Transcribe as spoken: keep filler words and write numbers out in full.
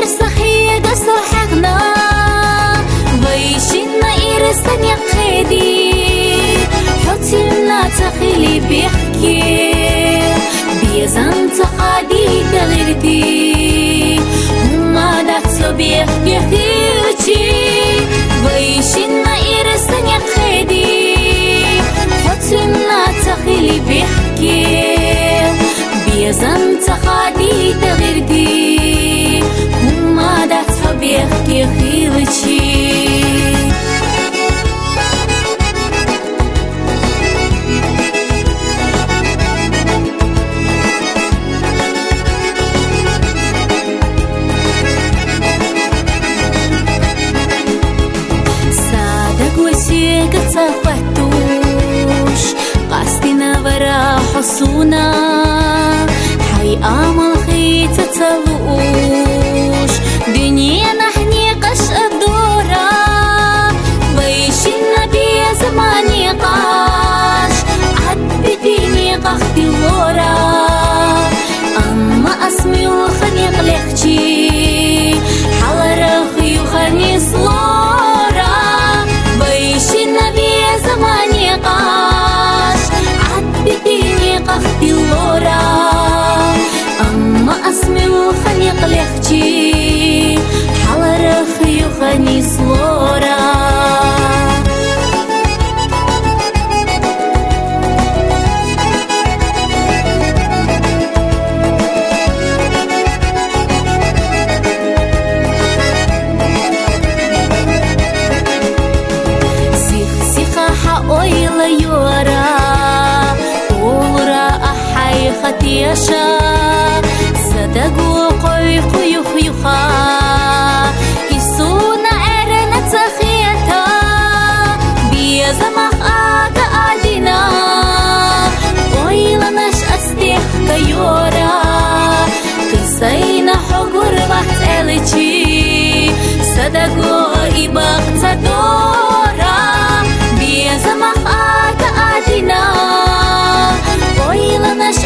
صحيح صحقنا ويشنا إرسن يقيدي حطلنا تخيلي بيحكي بيزن تقادي تغردي هما دكتو بيحكي خيوتي ويشنا إرسن يقيدي حطلنا تخيلي بيحكي بيزن تقادي تغردي هما دكتو بيحكي خيوتي تفتوش قصدنا ورا حصونا حي آمل خي تتلوش دنيا نحني قش الدورة ويشنا بيا زماني قاش عد بديني قختي الورا أما أسمي وخني قلقتي حال رخي وخني صلورا ويشنا بيا زماني قاش عد بديني قختي الورا أما أسمي وخني قلقتي حال رخي وخني صلورا خطيشة صدقوا قوي قوي خيوخا يسونا أرنا تخيتا بيا زمخ آتا آدنا ويلناش أستيخ كيورا قصينا حقور بحت ألتي صدقوا